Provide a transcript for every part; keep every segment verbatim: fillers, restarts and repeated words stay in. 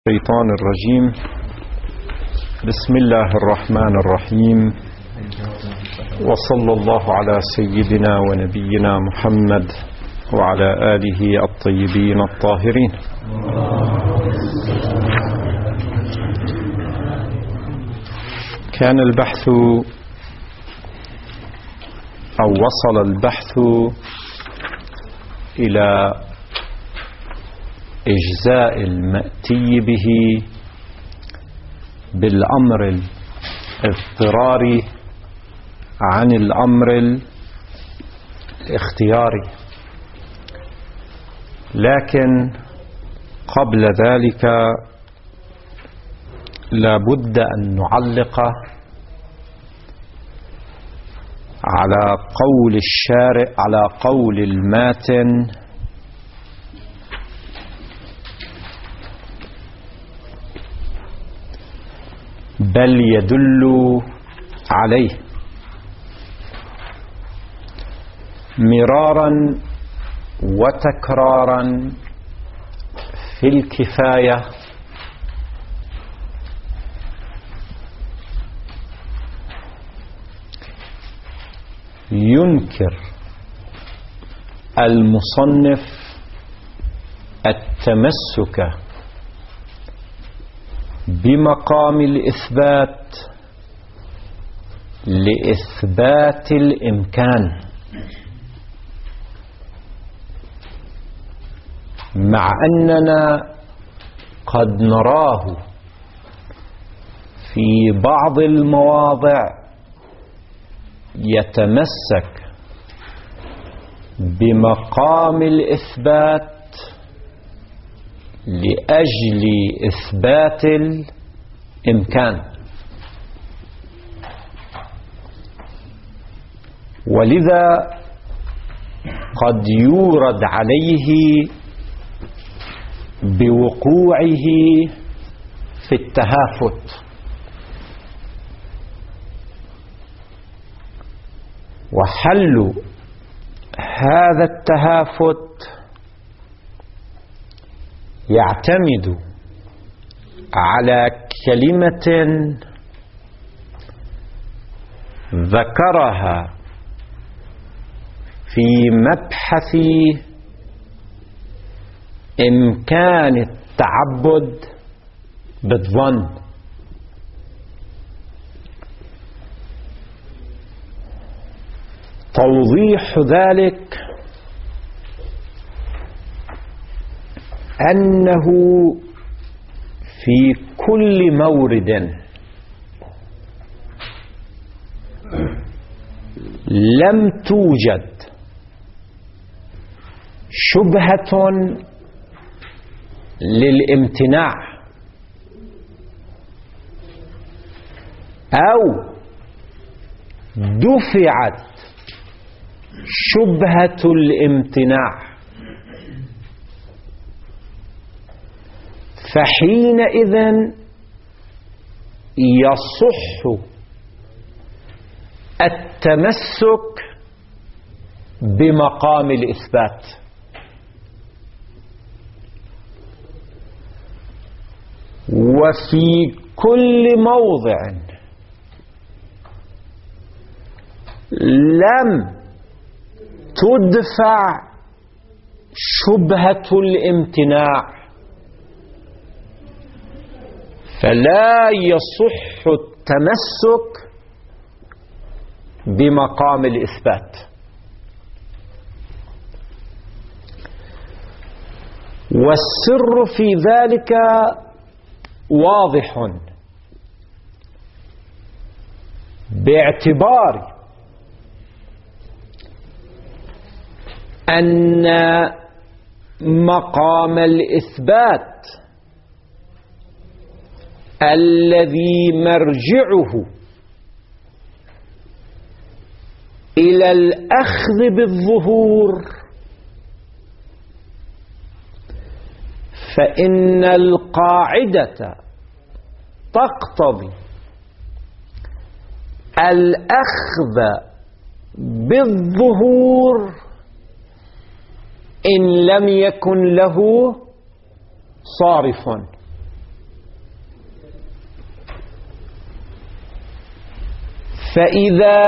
الشيطان الرجيم. بسم الله الرحمن الرحيم، وصلى الله على سيدنا ونبينا محمد وعلى آله الطيبين الطاهرين. كان البحث أو وصل البحث إلى إجزاء المأتي به بالأمر الاضطراري عن الأمر الاختياري، لكن قبل ذلك لا بد أن نعلق على قول الشارع، على قول الماتن: بل يدل عليه مرارا وتكرارا في الكفاية ينكر المصنف التمسك بمقام الإثبات لإثبات الإمكان، مع أننا قد نراه في بعض المواضع يتمسك بمقام الإثبات لأجل إثبات الإمكان، ولذا قد يورد عليه بوقوعه في التهافت، وحل هذا التهافت يعتمد على كلمة ذكرها في مبحث إمكان التعبد بالظن. توضيح ذلك أنه في كل مورد لم توجد شبهة للامتناع أو دفعت شبهة الامتناع، فحينئذ يصح التمسك بمقام الإثبات. وفي كل موضع لم تدفع شبهة الامتناع فلا يصح التمسك بمقام الإثبات. والسر في ذلك واضح، باعتبار أن مقام الإثبات الذي مرجعه إلى الأخذ بالظهور، فإن القاعدة تقتضي الأخذ بالظهور إن لم يكن له صارف. فإذا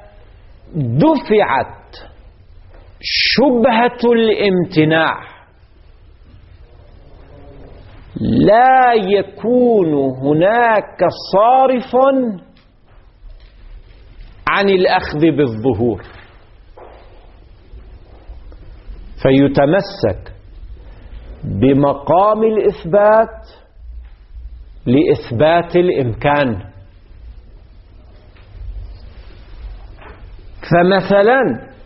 دفعت شبهة الامتناع لا يكون هناك صارف عن الأخذ بالظهور، فيتمسك بمقام الإثبات لإثبات الإمكان. فمثلا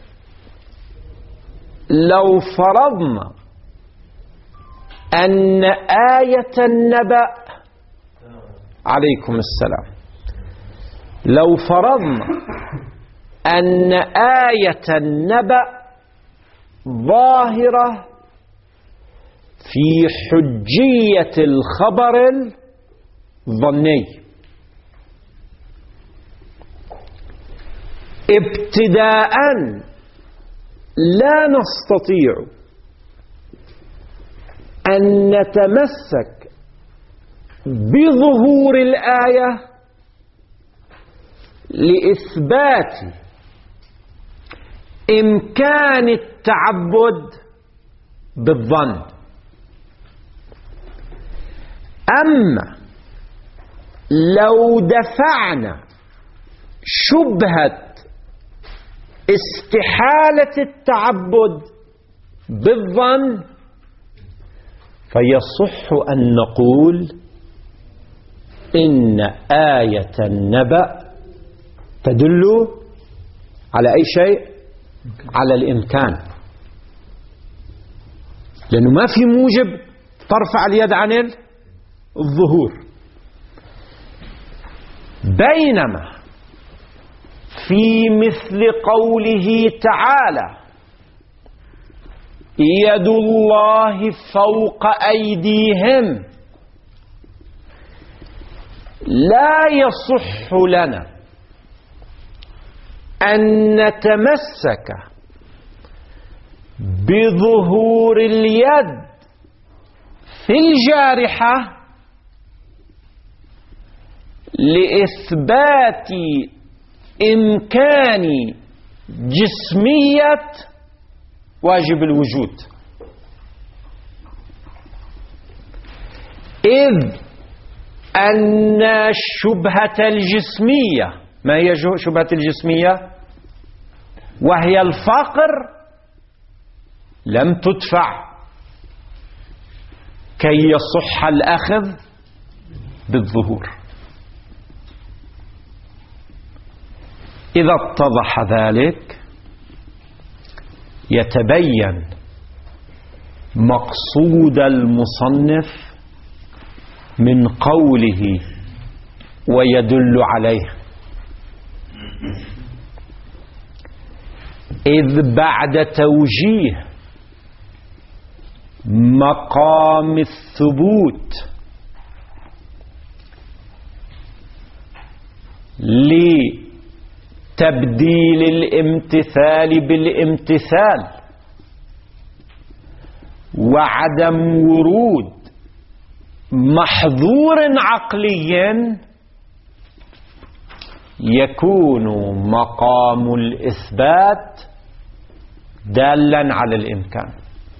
لو فرضنا أن آية النبأ، عليكم السلام، لو فرضنا أن آية النبأ ظاهرة في حجية الخبر الظني، ابتداء لا نستطيع أن نتمسك بظهور الآية لإثبات إمكان التعبد بالظن. أما لو دفعنا شبهة استحالة التعبد بالظن فيصح أن نقول إن آية النبأ تدل على أي شيء؟ على الإمكان، لأنه ما في موجب ترفع اليد عن الظهور. بينما في مثل قوله تعالى يد الله فوق أيديهم لا يصح لنا أن نتمسك بظهور اليد في الجارحة لإثبات إمكان جسمية واجب الوجود، إذ أن الشبهة الجسمية، ما هي شبهة الجسمية؟ وهي الفقر، لم تدفع كي يصح الأخذ بالظهور. إذا اتضح ذلك يتبين مقصود المصنف من قوله ويدل عليه، إذ بعد توجيه مقام الثبوت لتبديل الامتثال بالامتثال وعدم ورود محظور عقلي، يكون مقام الإثبات دالا على الإمكان.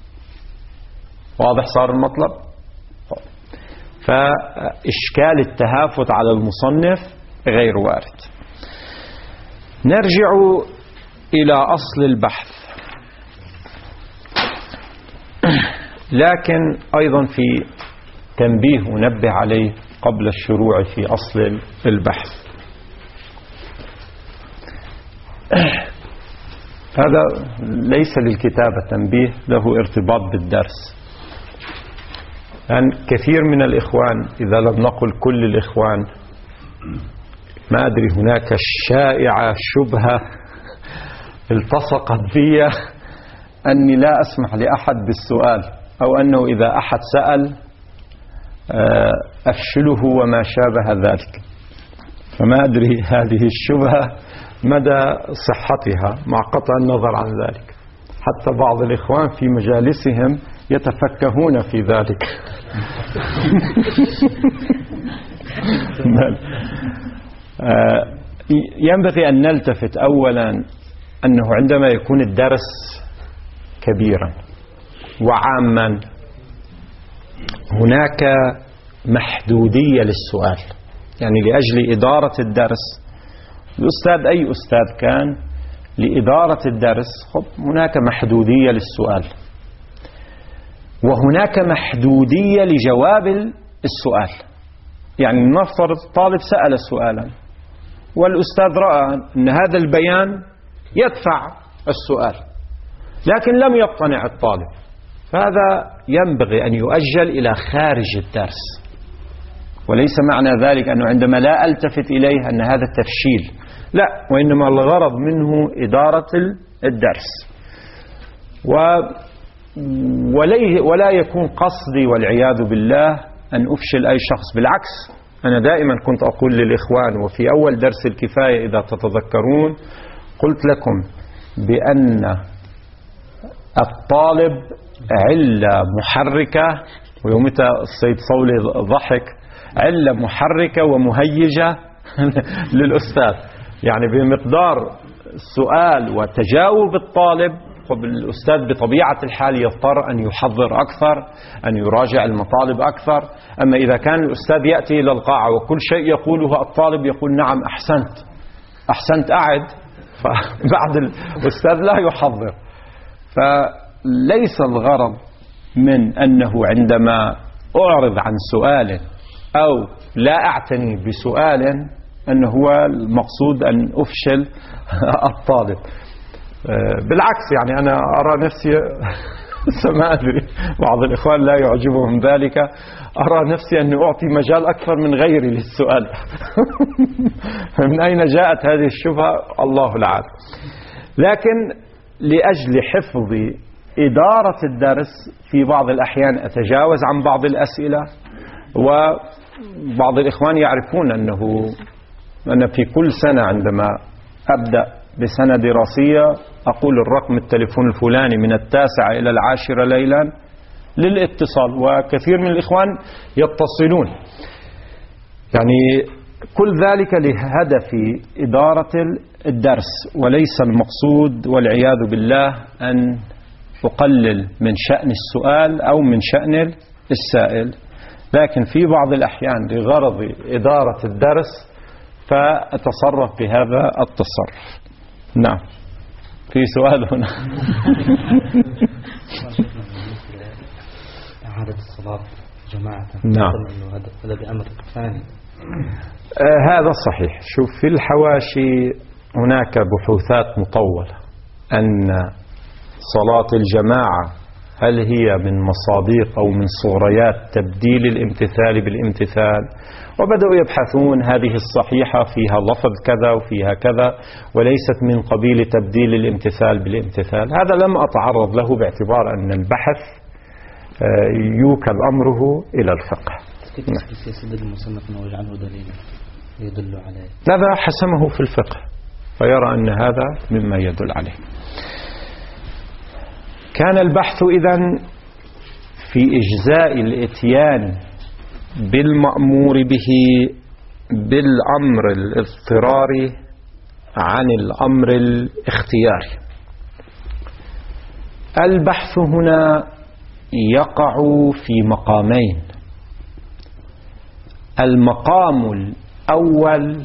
واضح صار المطلب؟ فإشكال التهافت على المصنف غير وارد. نرجع إلى أصل البحث، لكن أيضا في تنبيه أنبه عليه قبل الشروع في أصل البحث. هذا ليس للكتابة تنبيه، له ارتباط بالدرس. لأن كثير من الإخوان، إذا لم نقل كل الإخوان، ما أدري، هناك الشائعة شبهة التصقت في أني لا أسمح لأحد بالسؤال، أو أنه إذا أحد سأل أفشله وما شابه ذلك. فما أدري هذه الشبهة مدى صحتها مع قطع النظر عن ذلك. حتى بعض الإخوان في مجالسهم يتفكهون في ذلك. ينبغي أن نلتفت أولا أنه عندما يكون الدرس كبيرا وعاما هناك محدودية للسؤال. يعني لأجل إدارة الدرس، الأستاذ أي أستاذ كان لإدارة الدرس هناك محدودية للسؤال، وهناك محدودية لجواب السؤال. يعني نفترض طالب سأل سؤالا والأستاذ رأى أن هذا البيان يدفع السؤال، لكن لم يقتنع الطالب، فهذا ينبغي أن يؤجل إلى خارج الدرس. وليس معنى ذلك أنه عندما لا ألتفت إليه أن هذا تفشيل، لا، وإنما الغرض منه إدارة الدرس. ولا يكون قصدي والعياذ بالله أن أفشل أي شخص، بالعكس أنا دائما كنت أقول للإخوان، وفي أول درس الكفاية إذا تتذكرون قلت لكم بأن الطالب علة محركة، ويومتها السيد صولي ضحك، علة محركة ومهيجة للأستاذ. يعني بمقدار السؤال وتجاوب الطالب الأستاذ بطبيعة الحال يضطر أن يحضر أكثر، أن يراجع المطالب أكثر. أما إذا كان الأستاذ يأتي إلى القاعة وكل شيء يقوله الطالب يقول نعم أحسنت أحسنت أعد، فبعد الأستاذ لا يحضر. فليس الغرض من أنه عندما أعرض عن سؤال أو لا أعتني بسؤال أنه هو المقصود أن أفشل الطالب. بالعكس، يعني أنا أرى نفسي ما أدري، بعض الإخوان لا يعجبهم ذلك، أرى نفسي أني أعطي مجال أكثر من غيري للسؤال. من أين جاءت هذه الشبهة الله العالم. لكن لأجل حفظ إدارة الدرس في بعض الأحيان أتجاوز عن بعض الأسئلة، وبعض الإخوان يعرفون أنه أنا في كل سنة عندما أبدأ بسنة دراسية أقول الرقم التليفون الفلاني من التاسعة إلى العاشرة ليلا للاتصال، وكثير من الإخوان يتصلون. يعني كل ذلك لهدف إدارة الدرس، وليس المقصود والعياذ بالله أن أقلل من شأن السؤال أو من شأن السائل، لكن في بعض الأحيان لغرض إدارة الدرس فأتصرف بهذا التصرف. نعم، في سؤال هنا. إعادة الصلاة جماعة. نعم، هذا بأمر ثاني. آه هذا صحيح. شوف، في الحواشي هناك بحوثات مطولة أن صلاة الجماعة هل هي من مصادق أو من صغريات تبديل الامتثال بالامتثال، وبدأوا يبحثون هذه الصحيحة فيها لفظ كذا وفيها كذا، وليست من قبيل تبديل الامتثال بالامتثال. هذا لم أتعرض له باعتبار أن البحث يوكل أمره إلى الفقه. كيف يستدل المصنف ويجعله دليلا يدل عليه؟ هذا حسمه في الفقه فيرى أن هذا مما يدل عليه. كان البحث إذن في إجزاء الإتيان بالمأمور به بالأمر الاضطراري عن الأمر الاختياري. البحث هنا يقع في مقامين. المقام الأول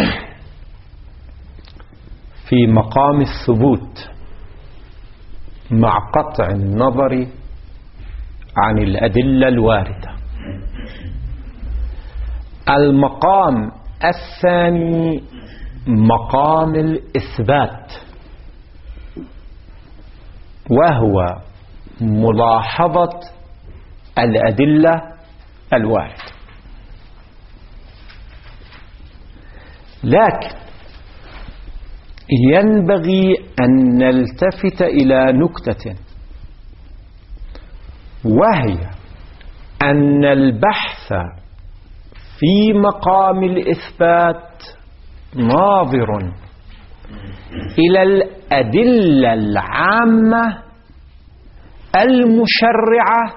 في مقام الثبوت مع قطع النظر عن الأدلة الواردة. المقام الثاني مقام الإثبات، وهو ملاحظة الأدلة الواردة. لكن ينبغي أن نلتفت إلى نكتة، وهي أن البحث في مقام الإثبات ناظر إلى الأدلة العامة المشرعة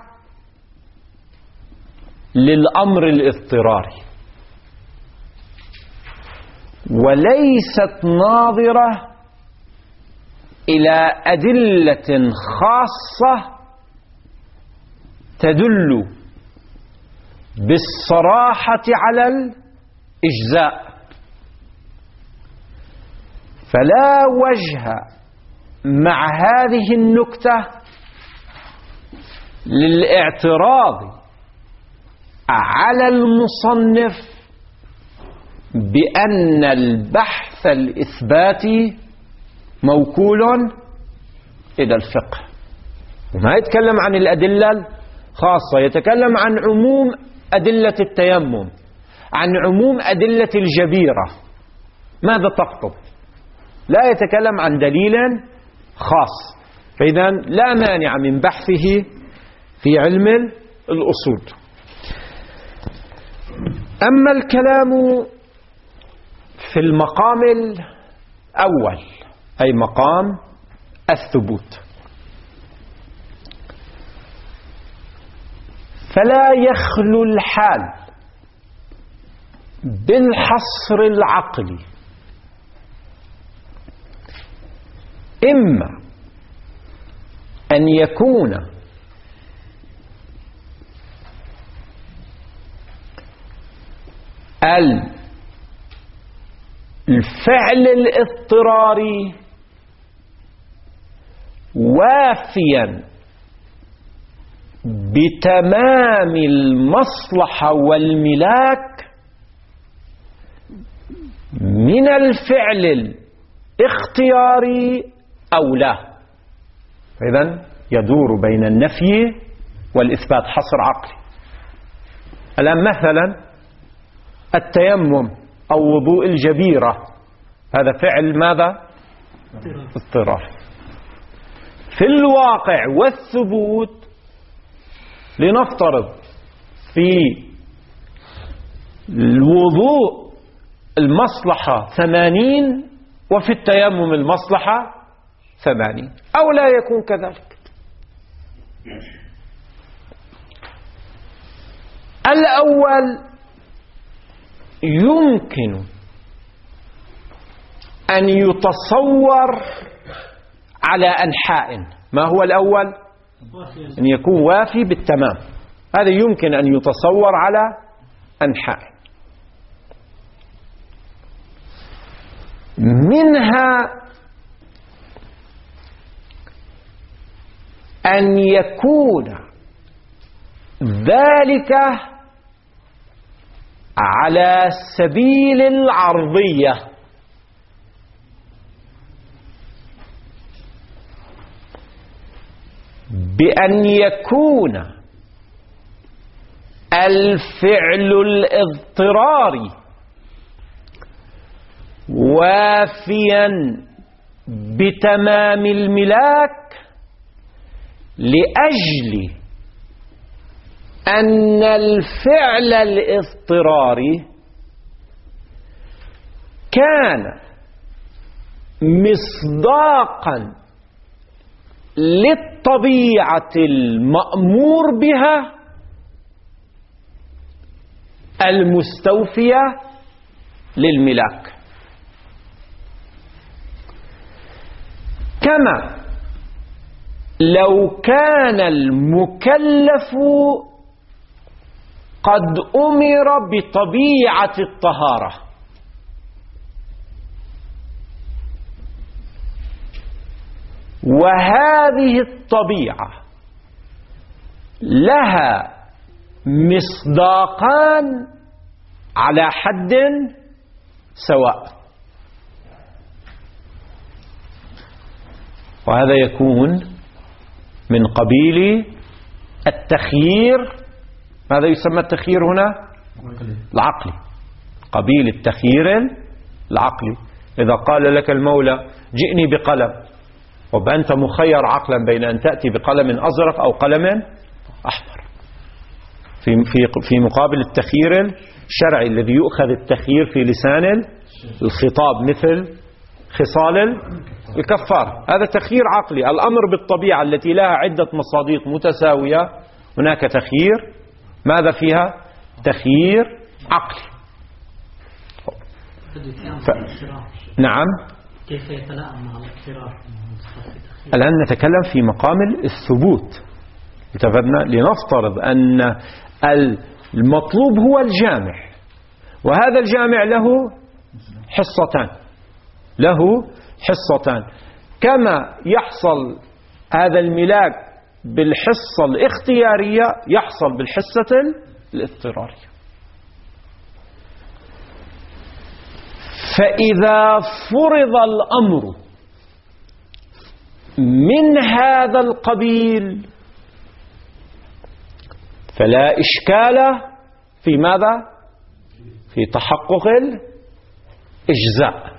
للأمر الاضطراري. وليست ناظرة إلى أدلة خاصة تدل بالصراحة على الإجزاء، فلا وجه مع هذه النكتة للاعتراض على المصنف بأن البحث الإثباتي موكول إلى الفقه، وما يتكلم عن الأدلة الخاصة، يتكلم عن عموم أدلة التيمم، عن عموم أدلة الجبيرة. ماذا تقصد؟ لا يتكلم عن دليل خاص، فإذا لا مانع من بحثه في علم الأصول. أما الكلام في المقام الأول أي مقام الثبوت، فلا يخلو الحال بالحصر العقلي إما أن يكون الفعل الاضطراري وافيا بتمام المصلحة والملاك من الفعل الاختياري أو لا، إذن يدور بين النفي والإثبات حصر عقلي. الآن مثلا التيمم أو وضوء الجبيرة، هذا فعل ماذا؟ اضطراري. في الواقع والثبوت لنفترض في الوضوء المصلحة ثمانين وفي التيمم المصلحة ثمانين، أو لا يكون كذلك. الأول يمكن أن يتصور على أنحاء. ما هو الأول؟ أن يكون وافي بالتمام، هذا يمكن أن يتصور على أنحاء. منها أن يكون ذلك على سبيل العرضية، بأن يكون الفعل الاضطراري وافيا بتمام الملاك لأجل أن الفعل الاضطراري كان مصداقا للطبيعة المأمور بها المستوفية للملاك، كما لو كان المكلف قد أمر بطبيعة الطهارة، وهذه الطبيعة لها مصداقان على حد سواء، وهذا يكون من قبيل التخيير. ماذا يسمى التخيير هنا؟ العقلي، قبيل التخيير العقلي. إذا قال لك المولى جئني بقلم، وأنت مخير عقلا بين أن تأتي بقلم أزرق أو قلم أحمر، في في في مقابل التخيير الشرعي الذي يؤخذ التخيير في لسان الخطاب مثل خصال الكفار. هذا تخيير عقلي. الأمر بالطبيعة التي لها عدة مصادق متساوية هناك تخيير، ماذا فيها؟ تخيير عقلي. ف... نعم. كيف يتلائم مع الاقترار؟ الآن نتكلم في مقام الثبوت. اتفقنا لنفترض أن المطلوب هو الجامع، وهذا الجامع له حصتان له حصتان كما يحصل هذا الملاك بالحصة الاختيارية يحصل بالحصة الاضطرارية. فإذا فرض الأمر من هذا القبيل فلا إشكال في ماذا؟ في تحقق الإجزاء.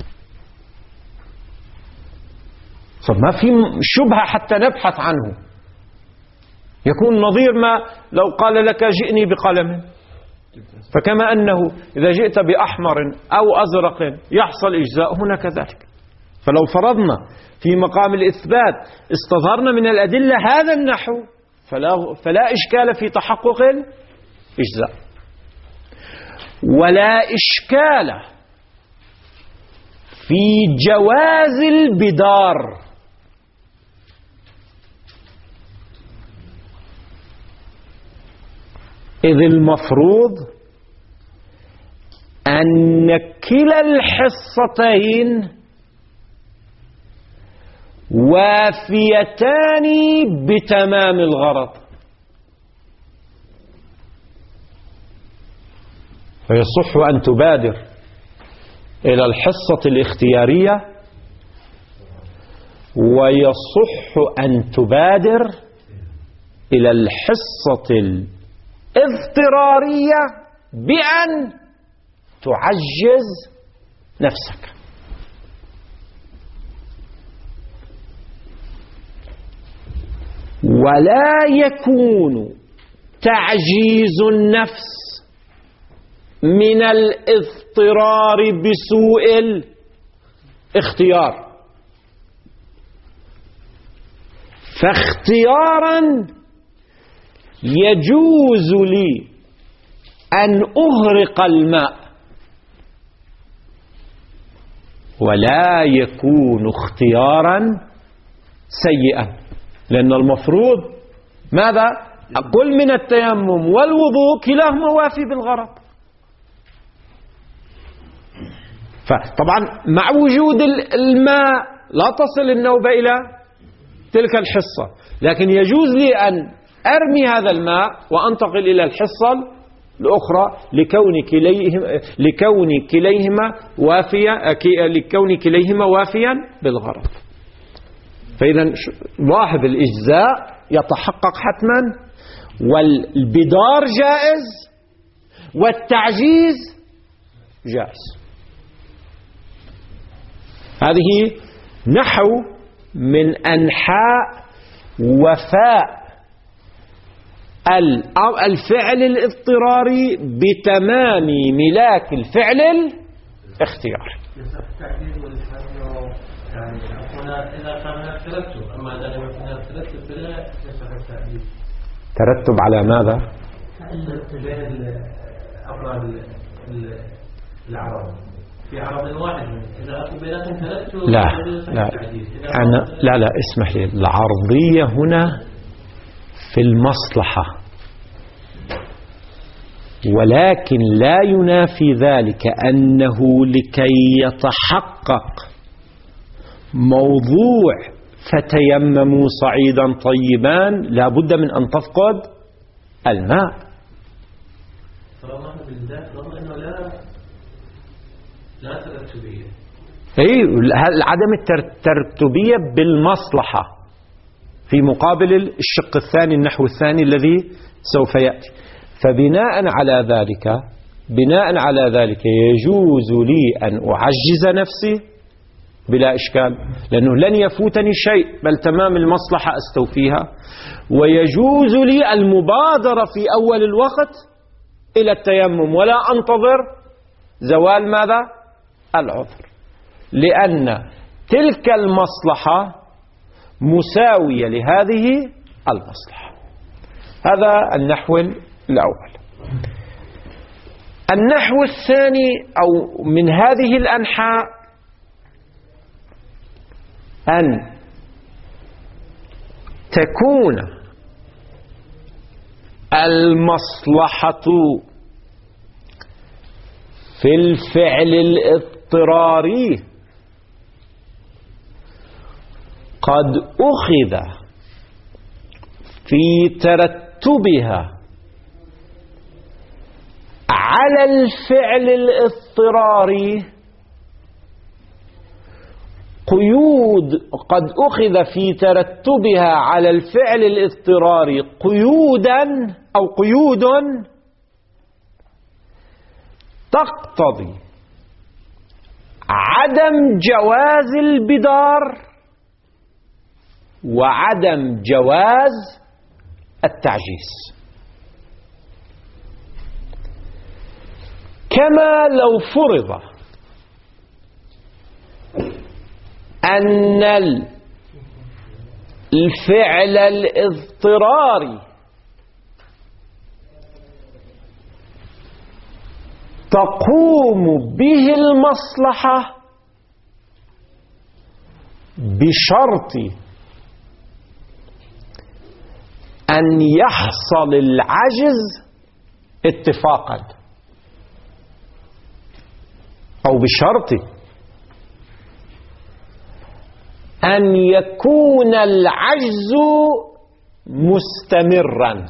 فما في شبهة حتى نبحث عنه. يكون نظير ما لو قال لك جئني بقلم، فكما أنه إذا جئت بأحمر أو أزرق يحصل إجزاء هنا كذلك. فلو فرضنا في مقام الإثبات استظهرنا من الأدلة هذا النحو فلا, فلا إشكال في تحقق الإجزاء، ولا إشكال في جواز البدار. إذ المفروض أن كلا الحصتين وافيتان بتمام الغرض، فيصح أن تبادر إلى الحصة الاختيارية، ويصح أن تبادر إلى الحصة الاضطرارية بأن تعجز نفسك. ولا يكون تعجيز النفس من الاضطرار بسوء الاختيار، فاختيارا يجوز لي أن أغرق الماء، ولا يكون اختيارا سيئا، لأن المفروض ماذا؟ أقول من التيمم والوضوء كلاهما وافي بالغرض. فطبعا مع وجود الماء لا تصل النوبة إلى تلك الحصة، لكن يجوز لي أن أرمي هذا الماء وأنتقل إلى الحصة الأخرى لكون كليهما لكون كليهما وافيا لكون كليهما وافيا بالغرض. فإذا لاحظ الإجزاء يتحقق حتما، والبدار جائز، والتعجيز جائز. هذه نحو من أنحاء وفاء الفعل الاضطراري بتمام ملاك الفعل الاختياري. يعني هنا إذا كان هناك ترتب، أما إذا لم يكن هناك ترتب فلا يصح التعديل. ترتب على ماذا؟ بين أفراد العرب في عرب واحد، إذا أكو بيناتهم ترتب لا لا أنا لا لا اسمح لي، العرضية هنا في المصلحة، ولكن لا ينافي ذلك أنه لكي يتحقق موضوع فتيمموا صعيدا طيبا لا بد من أن تفقد الماء. طالما بالذات طالما إنه لا لا ترتبية، أي عدم الترتبية بالمصلحة في مقابل الشق الثاني النحو الثاني الذي سوف يأتي. فبناء على ذلك بناء على ذلك يجوز لي أن أعجز نفسي بلا إشكال، لأنه لن يفوتني شيء، بل تمام المصلحة أستوفيها. ويجوز لي المبادرة في أول الوقت إلى التيمم ولا أنتظر زوال ماذا؟ العذر، لأن تلك المصلحة مساوية لهذه المصلحة. هذا النحو الأول. النحو الثاني أو من هذه الأنحاء أن تكون المصلحة في الفعل الاضطراري قد أخذ في ترتبها على الفعل الاضطراري قيود قد أخذ في ترتبها على الفعل الاضطراري قيودا أو قيود تقتضي عدم جواز البدار وعدم جواز التعجيز، كما لو فرض أن الفعل الاضطراري تقوم به المصلحة بشرط أن يحصل العجز اتفاقا، أو بشرط أن يكون العجز مستمرا.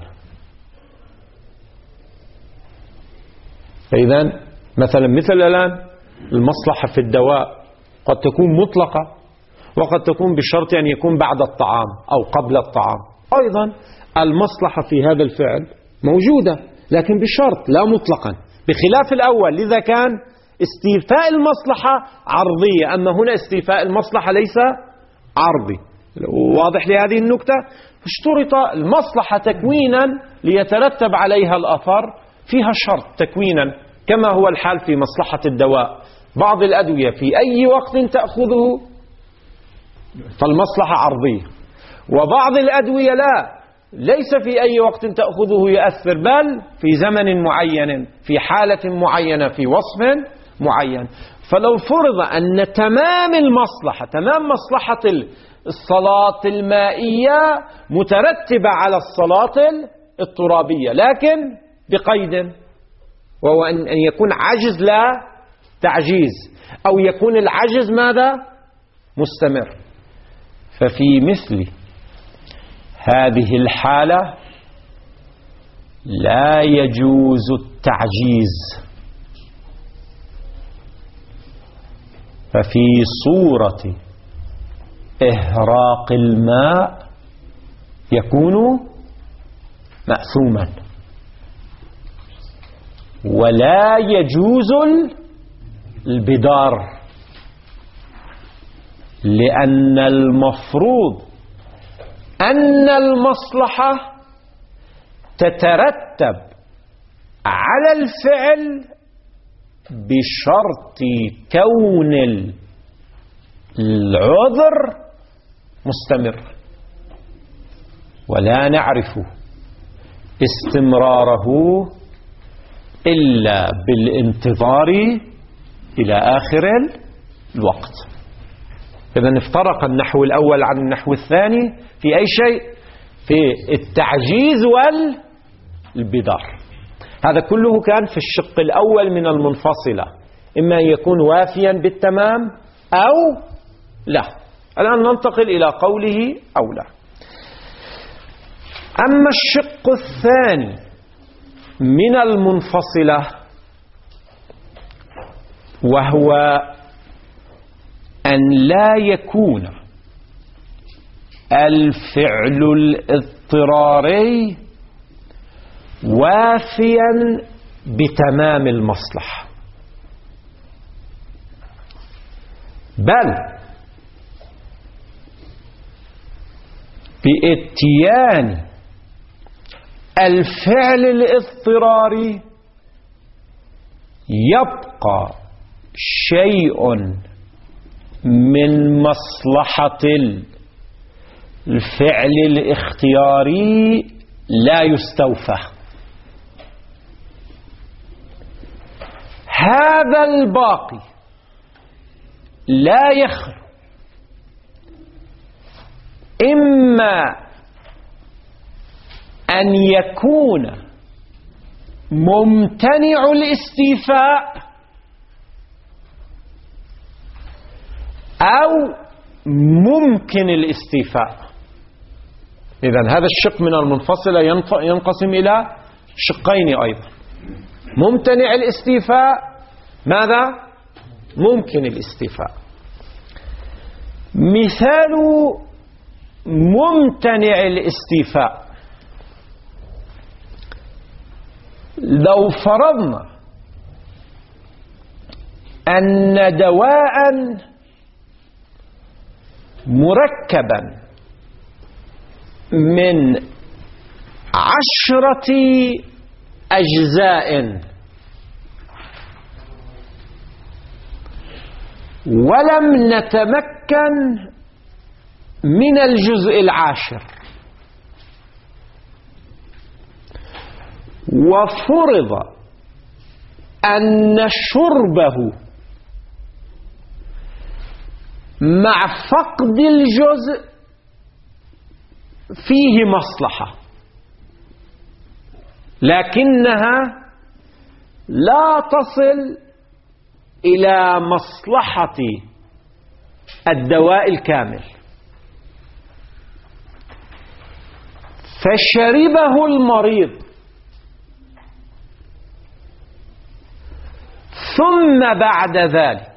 فإذا مثلا مثل الآن المصلحة في الدواء قد تكون مطلقة وقد تكون بشرط أن يكون بعد الطعام أو قبل الطعام. أيضا المصلحة في هذا الفعل موجودة لكن بشرط لا مطلقا، بخلاف الأول لذا كان استيفاء المصلحة عرضية، أما هنا استيفاء المصلحة ليس عرضي. واضح لهذه النكتة؟ اشترط المصلحة تكوينا ليترتب عليها الأثر، فيها شرط تكوينا كما هو الحال في مصلحة الدواء. بعض الأدوية في أي وقت تأخذه فالمصلحة عرضية، وبعض الأدوية لا، ليس في أي وقت تأخذه يؤثر، بل في زمن معين، في حالة معينة، في وصف معين. فلو فرض أن تمام المصلحة تمام مصلحة الصلاة المائية مترتبة على الصلاة الترابية، لكن بقيد، وهو أن يكون عجز لا تعجيز، أو يكون العجز ماذا؟ مستمر. ففي مثل هذه الحالة لا يجوز التعجيز. ففي صورة إهراق الماء يكون مأثوما، ولا يجوز البدار، لأن المفروض أن المصلحة تترتب على الفعل بشرط كون العذر مستمر، ولا نعرف استمراره إلا بالانتظار إلى آخر الوقت. إذن افترق النحو الأول عن النحو الثاني في أي شيء؟ في التعجيز والبدار. هذا كله كان في الشق الأول من المنفصلة، إما أن يكون وافيا بالتمام أو لا. الآن ننتقل إلى قوله أو لا. أما الشق الثاني من المنفصلة وهو أن لا يكون الفعل الاضطراري وافيا بتمام المصلحة، بل بإتيان الفعل الاضطراري يبقى شيء من مصلحة الفعل الاختياري لا يستوفى. هذا الباقي لا يخلو إما أن يكون ممتنع الاستيفاء أو ممكن الاستيفاء. إذن هذا الشق من المنفصلة ينقسم إلى شقين أيضا: ممتنع الاستيفاء، ماذا؟ ممكن الاستيفاء. مثال ممتنع الاستيفاء: لو فرضنا أن دواء مركبا من عشرة أجزاء ولم نتمكن من الجزء العاشر، وفرض أن شربه مع فقد الجزء فيه مصلحة، لكنها لا تصل إلى مصلحة الدواء الكامل، فشربه المريض ثم بعد ذلك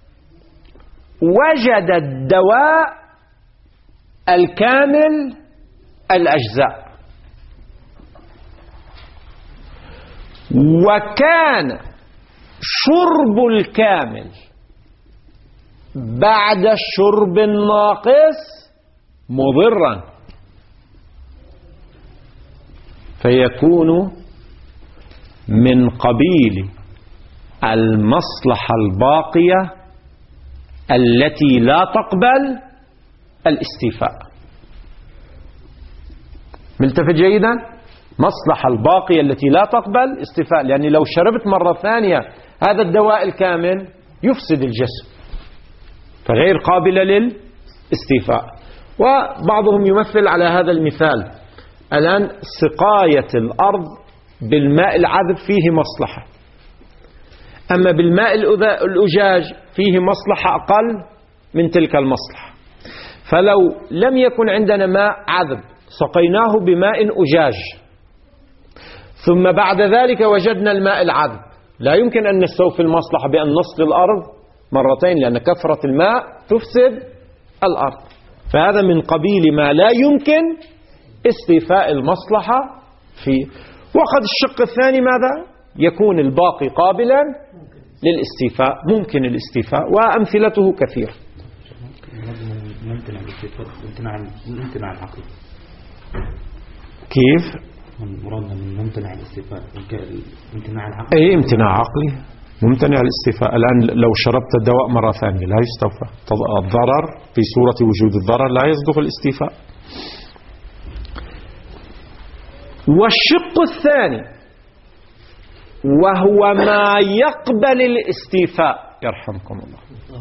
وجد الدواء الكامل الأجزاء، وكان شرب الكامل بعد الشرب الناقص مضرا، فيكون من قبيل المصلحة الباقية التي لا تقبل الاستيفاء. ملتفت جيدا؟ مصلحة الباقية التي لا تقبل استيفاء، لأني لو شربت مرة ثانية هذا الدواء الكامل يفسد الجسم فغير قابلة للاستيفاء. وبعضهم يمثل على هذا المثال: الآن سقاية الأرض بالماء العذب فيه مصلحة، أما بالماء الأجاج فيه مصلحة أقل من تلك المصلحة. فلو لم يكن عندنا ماء عذب سقيناه بماء أجاج ثم بعد ذلك وجدنا الماء العذب، لا يمكن أن نستوفي المصلحة بأن نسقي الأرض مرتين، لأن كثرة الماء تفسد الأرض. فهذا من قبيل ما لا يمكن استيفاء المصلحة فيه. وقد الشق الثاني ماذا؟ يكون الباقي قابلا للاستيفاء، ممكن الاستيفاء، وأمثلته كثير. ممتنع الاستيفاء ممتنع العقل. كيف؟ مرادنا من ممتنع الاستيفاء امتناع العقل. اي امتناع عقلي، ممتنع الاستيفاء. الآن لو شربت الدواء مرة ثانية لا يستوفى، الضرر في صورة وجود الضرر لا يصدق الاستيفاء. والشق الثاني وهو ما يقبل الاستيفاء، يرحمكم الله،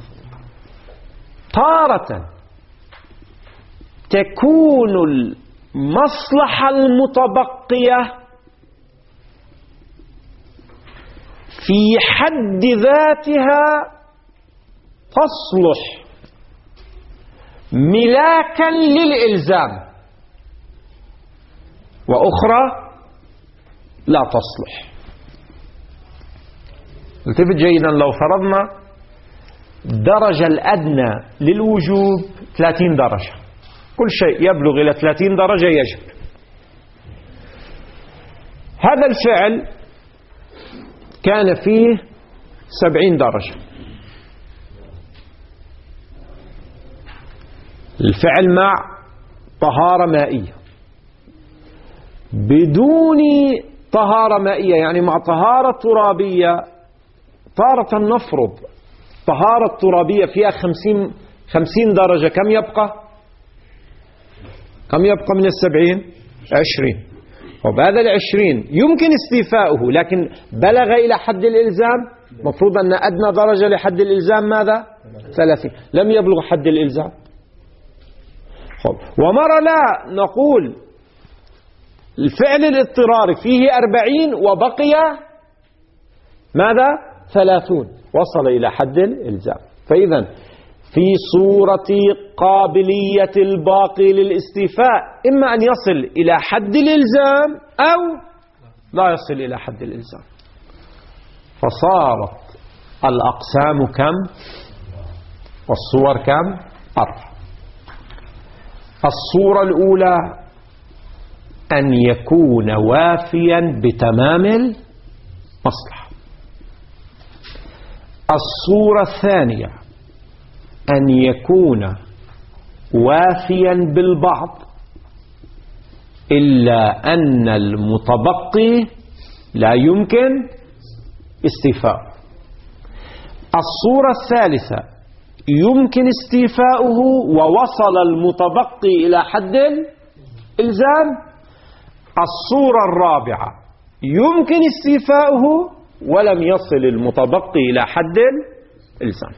تارة تكون المصلحة المتبقية في حد ذاتها تصلح ملاكا للإلزام، وأخرى لا تصلح. التفت جيدا: لو فرضنا الدرجة الأدنى للوجوب ثلاثين درجة، كل شيء يبلغ إلى ثلاثين درجة يجب. هذا الفعل كان فيه سبعين درجة، الفعل مع طهارة مائية، بدون طهارة مائية يعني مع طهارة ترابية. تارة نفرض طهارة ترابية فيها خمسين, خمسين درجة، كم يبقى؟ كم يبقى من السبعين؟ عشرين. وبهذا العشرين يمكن استيفاؤه لكن بلغ إلى حد الإلزام، مفروض أن أدنى درجة لحد الإلزام ماذا؟ ثلاثين. لم يبلغ حد الإلزام. ومرة لا نقول الفعل الاضطراري فيه أربعين وبقي ماذا؟ ثلاثون، وصل إلى حد الإلزام. فإذا في صورة قابلية الباقي للاستيفاء إما أن يصل إلى حد الإلزام أو لا يصل إلى حد الإلزام. فصارت الأقسام كم؟ والصور كم؟ أربع. الصورة الأولى أن يكون وافيا بتمام المصلحة. الصورة الثانية أن يكون وافيا بالبعض إلا أن المتبقي لا يمكن استيفاء. الصورة الثالثة يمكن استيفاؤه ووصل المتبقي إلى حد الإلزام. الصورة الرابعة يمكن استيفاؤه ولم يصل المتبقي إلى حد الإلزام.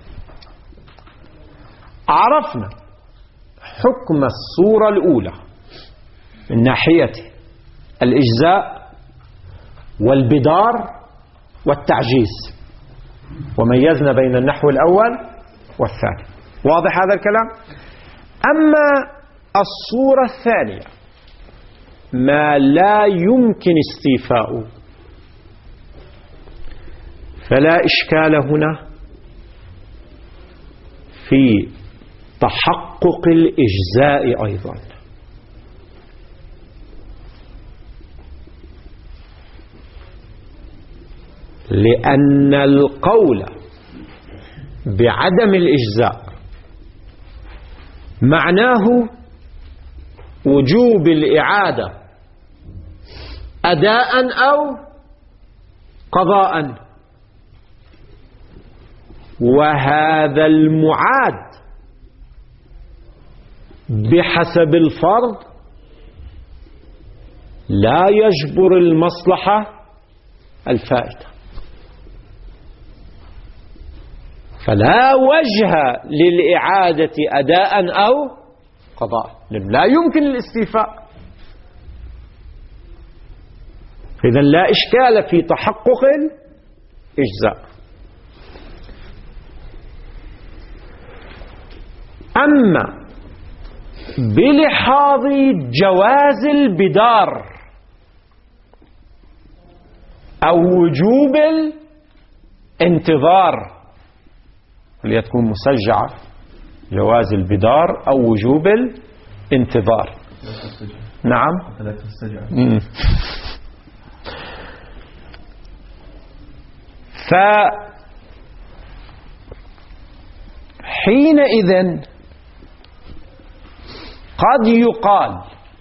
عرفنا حكم الصورة الأولى من ناحية الإجزاء والبدار والتعجيز، وميزنا بين النحو الأول والثاني. واضح هذا الكلام؟ أما الصورة الثانية ما لا يمكن استيفاؤه فلا إشكال هنا في تحقق الإجزاء أيضا، لأن القول بعدم الإجزاء معناه وجوب الإعادة أداء أو قضاء، وهذا المعاد بحسب الفرض لا يجبر المصلحة الفائتة، فلا وجه للإعادة أداء أو قضاء، لا يمكن الاستيفاء. إذن لا إشكال في تحقق الإجزاء. أما بلحاظ جواز البدار أو وجوب الانتظار، لتكون مسجعة جواز البدار أو وجوب الانتظار. نعم. فحينئذ قد يقال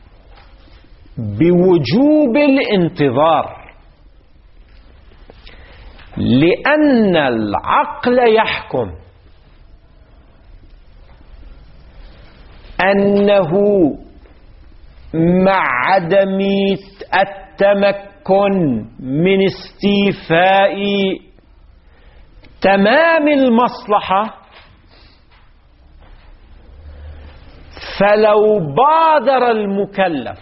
بوجوب الانتظار لأن العقل يحكم أنه مع عدم التمكن من استيفاء تمام المصلحة فلو بادر المكلف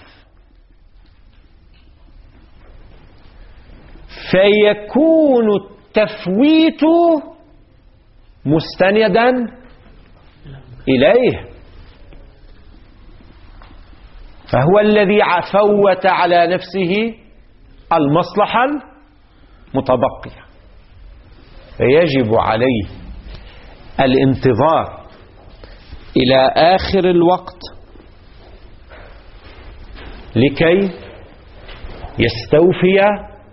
فيكون التفويت مستندا إليه، فهو الذي فوت على نفسه المصلحة المتبقية، فيجب عليه الانتظار إلى آخر الوقت لكي يستوفي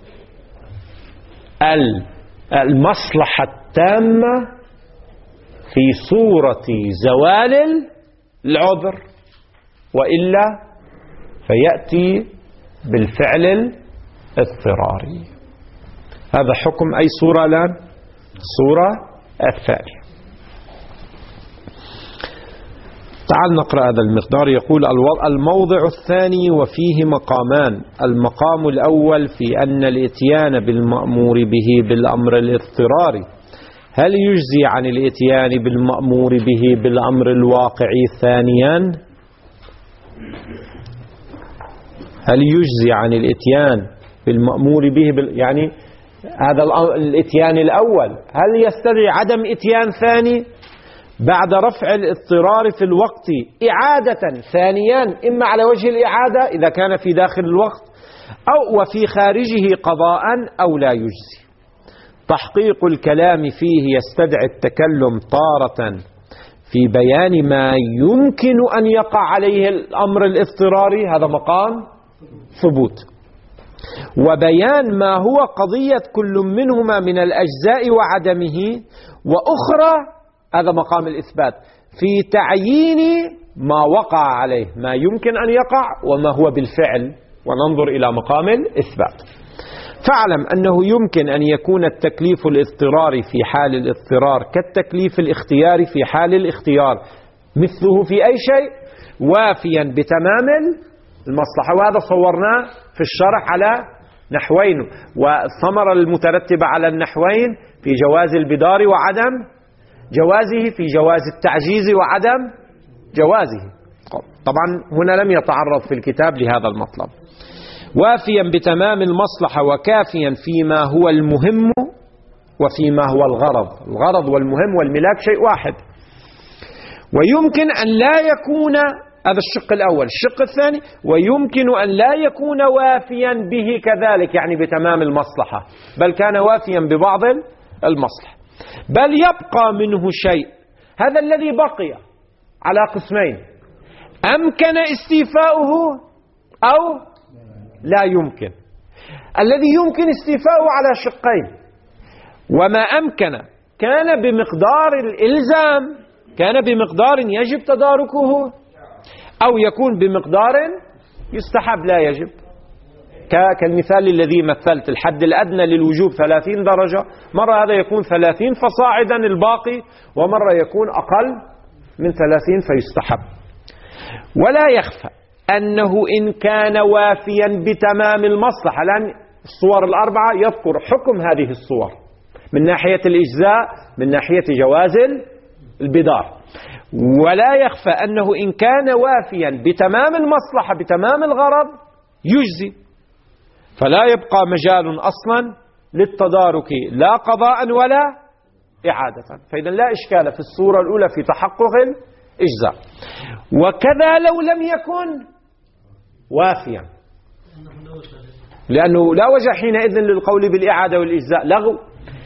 المصلحة التامة في صورة زوال العذر، وإلا فيأتي بالفعل الاضطراري. هذا حكم أي صورة الآن؟ الصورة الثانية. تعال نقرأ هذا المقدار. يقول الموضع الثاني وفيه مقامان. المقام الأول في أن الإتيان بالمأمور به بالأمر الاضطراري هل يجزي عن الإتيان بالمأمور به بالأمر الواقعي ثانيا؟ هل يجزي عن الإتيان بالمأمور به بال... يعني هذا الإتيان الأول هل يستدعي عدم إتيان ثاني بعد رفع الاضطرار في الوقت إعادة ثانيا، إما على وجه الإعادة إذا كان في داخل الوقت أو وفي خارجه قضاء أو لا يجزي. تحقيق الكلام فيه يستدعي التكلم طارة في بيان ما يمكن أن يقع عليه الأمر الاضطراري، هذا مقام ثبوت، وبيان ما هو قضية كل منهما من الأجزاء وعدمه، وأخرى هذا مقام الإثبات في تعيين ما وقع عليه، ما يمكن أن يقع وما هو بالفعل، وننظر إلى مقام الإثبات. فاعلم أنه يمكن أن يكون التكليف الاضطراري في حال الاضطرار كالتكليف الاختياري في حال الاختيار، مثله في أي شيء وافيا بتمام المصلحة، وهذا صورناه في الشرح على نحوين، والثمرة المترتبة على النحوين في جواز البدار وعدم جوازه، في جواز التعجيز وعدم جوازه. طبعا هنا لم يتعرض في الكتاب لهذا المطلب. وافيا بتمام المصلحة وكافيا فيما هو المهم وفيما هو الغرض. الغرض والمهم والملاك شيء واحد. ويمكن أن لا يكون، هذا الشق الأول. الشق الثاني ويمكن أن لا يكون وافيا به كذلك، يعني بتمام المصلحة، بل كان وافيا ببعض المصلحة، بل يبقى منه شيء. هذا الذي بقي على قسمين: أمكن استيفاؤه أو لا يمكن. الذي يمكن استيفاؤه على شقين: وما أمكن كان بمقدار الإلزام، كان بمقدار يجب تداركه، أو يكون بمقدار يستحب لا يجب، كالمثال الذي مثلت، الحد الأدنى للوجوب ثلاثين درجة، مرة هذا يكون ثلاثين فصاعدا الباقي، ومرة يكون أقل من ثلاثين فيستحب. ولا يخفى أنه إن كان وافيا بتمام المصلحة، لأن الصور الأربعة يذكر حكم هذه الصور من ناحية الإجزاء، من ناحية جواز البدار. ولا يخفى أنه إن كان وافيا بتمام المصلحة بتمام الغرض يجزي، فلا يبقى مجال أصلا للتدارك لا قضاء ولا إعادة. فإذا لا إشكال في الصورة الأولى في تحقق الإجزاء. وكذا لو لم يكن وافيا، لأنه لا وجه حينئذ للقول بالإعادة والإجزاء، لغو،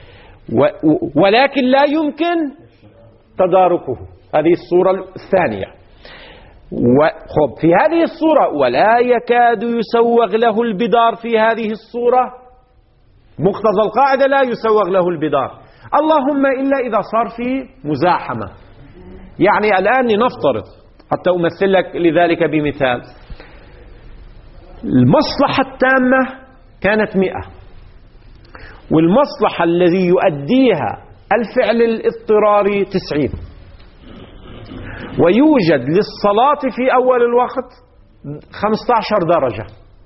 ولكن لا يمكن تداركه. هذه الصورة الثانية. وخب في هذه الصورة ولا يكاد يسوغ له البدار. في هذه الصورة مقتضى القاعدة لا يسوغ له البدار، اللهم إلا إذا صار في مزاحمة. يعني الآن لنفترض، حتى أمثل لك لذلك بمثال، المصلحة التامة كانت مئة، والمصلحة الذي يؤديها الفعل الاضطراري تسعين، ويوجد للصلاة في أول الوقت خمسة عشر درجة.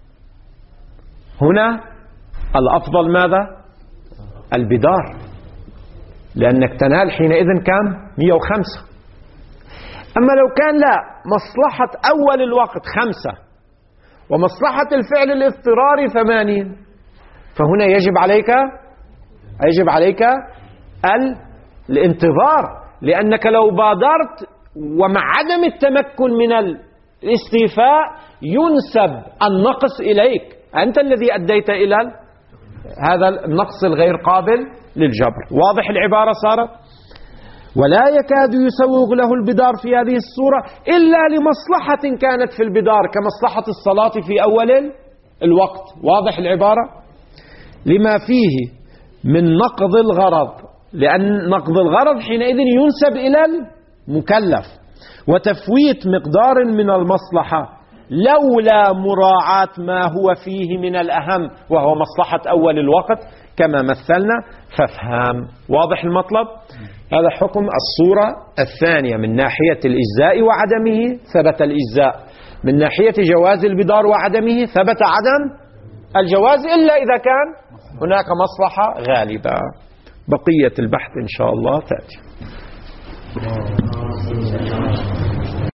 هنا الأفضل ماذا؟ البدار، لأنك تنال حينئذ كم؟ مئة وخمسة. أما لو كان لا، مصلحة أول الوقت خمسة ومصلحة الفعل الاضطراري ثمانين، فهنا يجب عليك يجب عليك الانتظار، لأنك لو بادرت ومع عدم التمكن من الاستيفاء ينسب النقص إليك، أنت الذي أديت إلى هذا النقص الغير قابل للجبر. واضح العبارة صارت؟ ولا يكاد يسوغ له البدار في هذه الصورة إلا لمصلحة كانت في البدار كمصلحة الصلاة في أول الوقت. واضح العبارة؟ لما فيه من نقض الغرض، لأن نقض الغرض حينئذ ينسب إلى المكلف، وتفويت مقدار من المصلحة لولا مراعاة ما هو فيه من الأهم وهو مصلحة أول الوقت كما مثلنا فافهم. واضح المطلب؟ هذا حكم الصورة الثانية من ناحية الإجزاء وعدمه ثبت الإجزاء، من ناحية جواز البدار وعدمه ثبت عدم الجواز إلا إذا كان هناك مصلحة غالبة. بقية البحث إن شاء الله تأتي.